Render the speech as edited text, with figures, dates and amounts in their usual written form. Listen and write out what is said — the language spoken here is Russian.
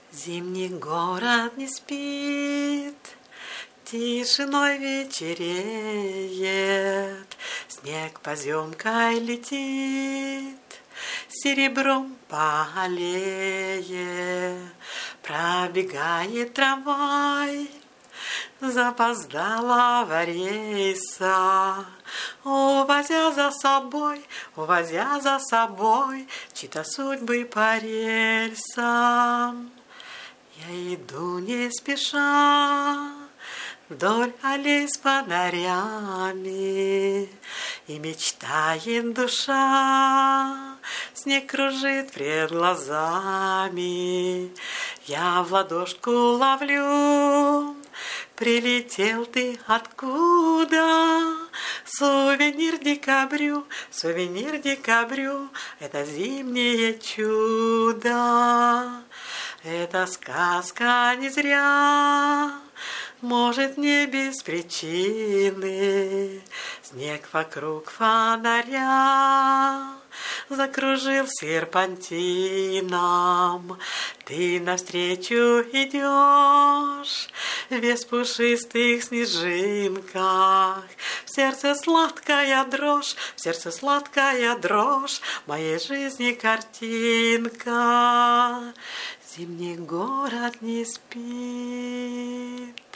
Зимний город не спит, тишиной вечереет, снег поземкой летит, серебром по аллее пробегает трамвай. Запоздалого рейса, увозя за собой чьи-то судьбы по рельсам. Я иду не спеша вдоль аллей с фонарями, и мечтает душа, снег кружит пред глазами. Я в ладошку ловлю, прилетел ты откуда? Сувенир декабрю, это зимнее чудо. Эта сказка не зря, может, не без причины. Снег вокруг фонаря закружил серпантином. Ты навстречу идешь весь в пушистых снежинках. В сердце сладкая дрожь, моей жизни картинка. Зимний город не спит.